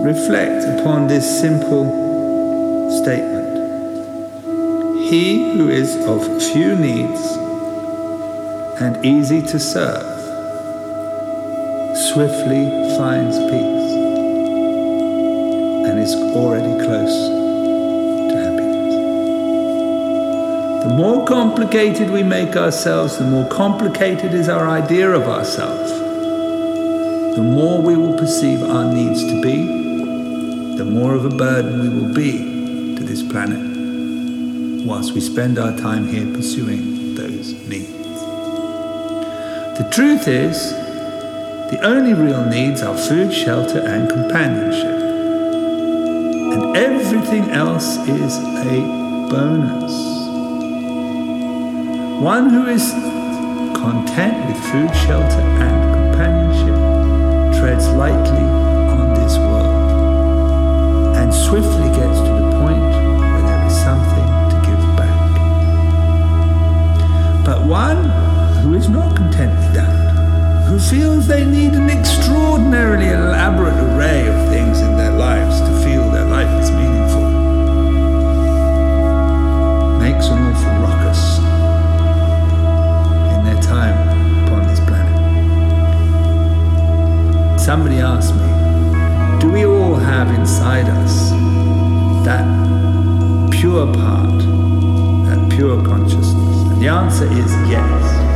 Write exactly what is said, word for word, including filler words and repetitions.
reflect upon this simple statement. He who is of few needs and easy to serve swiftly finds peace and is already close to happiness. The more complicated we make ourselves, the more complicated is our idea of ourselves, the more we will perceive our needs to be, the more of a burden we will be to this planet whilst we spend our time here pursuing those needs. The truth is, the only real needs are food, shelter, and companionship. And everything else is a bonus. One who is content with food, shelter, and companionship treads lightly on this world and swiftly gets to the point where there is something to give back. But one who is not content with that, who feels they need an extraordinarily elaborate array of things in their lives to feel their life is meaningful, makes an awful ruckus in their time upon this planet. Somebody asked me, do we all have inside us that pure part, that pure consciousness? And the answer is yes.